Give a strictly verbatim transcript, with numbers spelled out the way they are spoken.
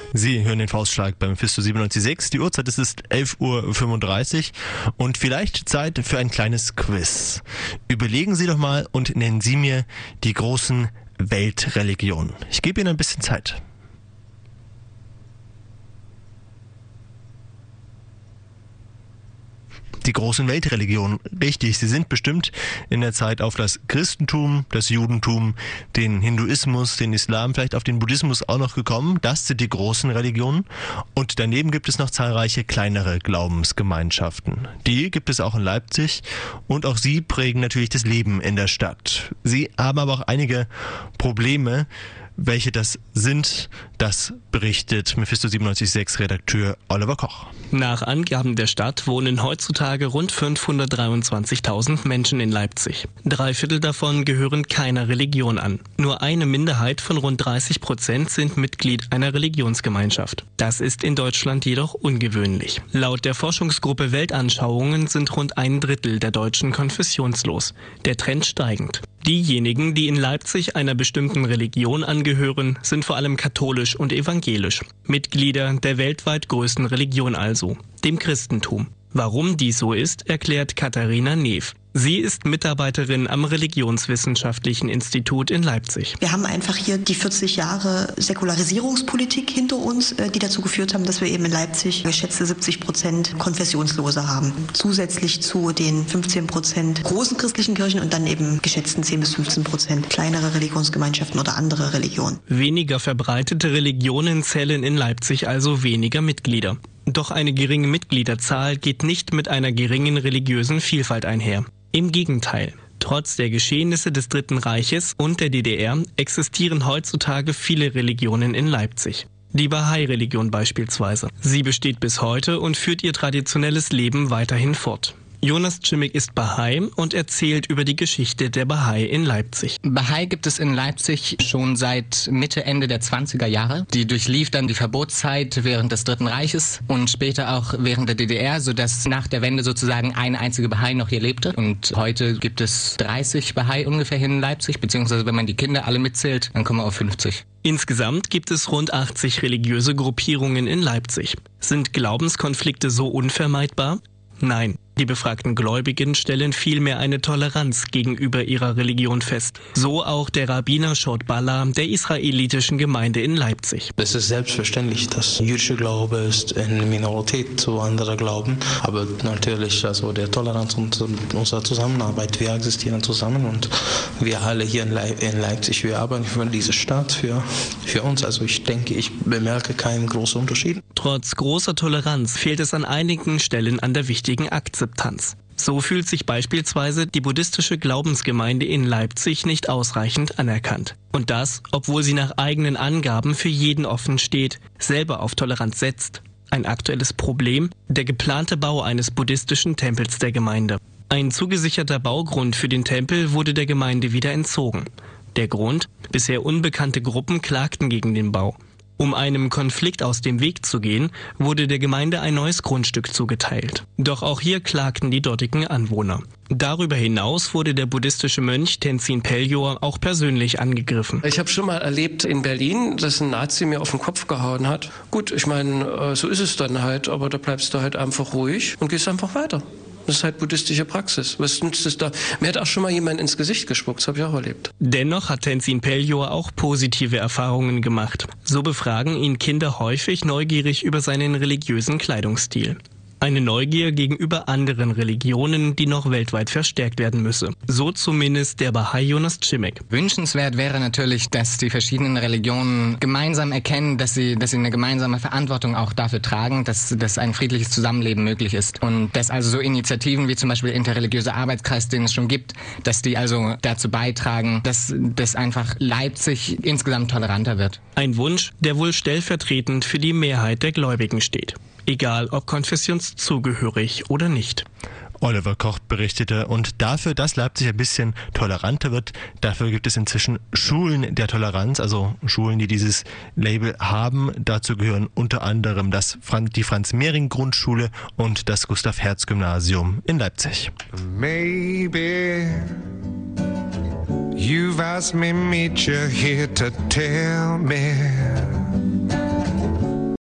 Sie hören den Faustschlag beim Mephisto siebenundneunzig Komma sechs. Die Uhrzeit ist, ist elf Uhr fünfunddreißig und vielleicht Zeit für ein kleines Quiz. Überlegen Sie doch mal und nennen Sie mir die großen Weltreligionen. Ich gebe Ihnen ein bisschen Zeit. Die großen Weltreligionen. Richtig, sie sind bestimmt in der Zeit auf das Christentum, das Judentum, den Hinduismus, den Islam, vielleicht auf den Buddhismus auch noch gekommen. Das sind die großen Religionen. Und daneben gibt es noch zahlreiche kleinere Glaubensgemeinschaften. Die gibt es auch in Leipzig und auch sie prägen natürlich das Leben in der Stadt. Sie haben aber auch einige Probleme. Welche das sind, das berichtet Mephisto siebenundneunzig Komma sechs Redakteur Oliver Koch. Nach Angaben der Stadt wohnen heutzutage rund fünfhundertdreiundzwanzigtausend Menschen in Leipzig. Drei Viertel davon gehören keiner Religion an. Nur eine Minderheit von rund dreißig Prozent sind Mitglied einer Religionsgemeinschaft. Das ist in Deutschland jedoch ungewöhnlich. Laut der Forschungsgruppe Weltanschauungen sind rund ein Drittel der Deutschen konfessionslos. Der Trend steigend. Diejenigen, die in Leipzig einer bestimmten Religion angehören, sind vor allem katholisch und evangelisch. Mitglieder der weltweit größten Religion also, dem Christentum. Warum dies so ist, erklärt Katharina Neef. Sie ist Mitarbeiterin am Religionswissenschaftlichen Institut in Leipzig. Wir haben einfach hier die vierzig Jahre Säkularisierungspolitik hinter uns, die dazu geführt haben, dass wir eben in Leipzig geschätzte siebzig Prozent Konfessionslose haben. Zusätzlich zu den fünfzehn Prozent großen christlichen Kirchen und dann eben geschätzten zehn bis fünfzehn Prozent kleinere Religionsgemeinschaften oder andere Religionen. Weniger verbreitete Religionen zählen in Leipzig also weniger Mitglieder. Doch eine geringe Mitgliederzahl geht nicht mit einer geringen religiösen Vielfalt einher. Im Gegenteil. Trotz der Geschehnisse des Dritten Reiches und der D D R existieren heutzutage viele Religionen in Leipzig. Die Bahai-Religion beispielsweise. Sie besteht bis heute und führt ihr traditionelles Leben weiterhin fort. Jonas Cimic ist Bahai und erzählt über die Geschichte der Bahai in Leipzig. Bahai gibt es in Leipzig schon seit Mitte, Ende der zwanziger Jahre. Die durchlief dann die Verbotszeit während des Dritten Reiches und später auch während der D D R, sodass nach der Wende sozusagen eine einzige Bahai noch hier lebte. Und heute gibt es dreißig Bahai ungefähr hier in Leipzig, beziehungsweise wenn man die Kinder alle mitzählt, dann kommen wir auf fünfzig. Insgesamt gibt es rund achtzig religiöse Gruppierungen in Leipzig. Sind Glaubenskonflikte so unvermeidbar? Nein. Die befragten Gläubigen stellen vielmehr eine Toleranz gegenüber ihrer Religion fest. So auch der Rabbiner Shot Balla der israelitischen Gemeinde in Leipzig. Es ist selbstverständlich, dass jüdische Glaube ist eine Minorität zu anderen Glauben. Aber natürlich, also der Toleranz und unsere Zusammenarbeit, wir existieren zusammen und wir alle hier in, Le- in Leipzig, wir arbeiten für diese Stadt, für, für uns. Also ich denke, ich bemerke keinen großen Unterschied. Trotz großer Toleranz fehlt es an einigen Stellen an der wichtigen Akzeptanz. So fühlt sich beispielsweise die buddhistische Glaubensgemeinde in Leipzig nicht ausreichend anerkannt. Und das, obwohl sie nach eigenen Angaben für jeden offen steht, selber auf Toleranz setzt. Ein aktuelles Problem: der geplante Bau eines buddhistischen Tempels der Gemeinde. Ein zugesicherter Baugrund für den Tempel wurde der Gemeinde wieder entzogen. Der Grund: bisher unbekannte Gruppen klagten gegen den Bau. Um einem Konflikt aus dem Weg zu gehen, wurde der Gemeinde ein neues Grundstück zugeteilt. Doch auch hier klagten die dortigen Anwohner. Darüber hinaus wurde der buddhistische Mönch Tenzin Pelyor auch persönlich angegriffen. Ich habe schon mal erlebt in Berlin, dass ein Nazi mir auf den Kopf gehauen hat. Gut, ich meine, so ist es dann halt, aber da bleibst du halt einfach ruhig und gehst einfach weiter. Das ist halt buddhistische Praxis. Was nützt es da? Mir hat auch schon mal jemand ins Gesicht gespuckt, das habe ich auch erlebt. Dennoch hat Tenzin Pelyor auch positive Erfahrungen gemacht. So befragen ihn Kinder häufig neugierig über seinen religiösen Kleidungsstil. Eine Neugier gegenüber anderen Religionen, die noch weltweit verstärkt werden müsse. So zumindest der Bahai Jonas Cimic. Wünschenswert wäre natürlich, dass die verschiedenen Religionen gemeinsam erkennen, dass sie, dass sie eine gemeinsame Verantwortung auch dafür tragen, dass, dass ein friedliches Zusammenleben möglich ist. Und dass also so Initiativen wie zum Beispiel der interreligiöse Arbeitskreis, den es schon gibt, dass die also dazu beitragen, dass, dass einfach Leipzig insgesamt toleranter wird. Ein Wunsch, der wohl stellvertretend für die Mehrheit der Gläubigen steht. Egal ob konfessionszugehörig oder nicht. Oliver Koch berichtete, und dafür, dass Leipzig ein bisschen toleranter wird, dafür gibt es inzwischen Schulen der Toleranz, also Schulen, die dieses Label haben. Dazu gehören unter anderem das Fran- die Franz-Mehring-Grundschule und das Gustav-Hertz-Gymnasium in Leipzig. Maybe you've asked me meet you here to tell me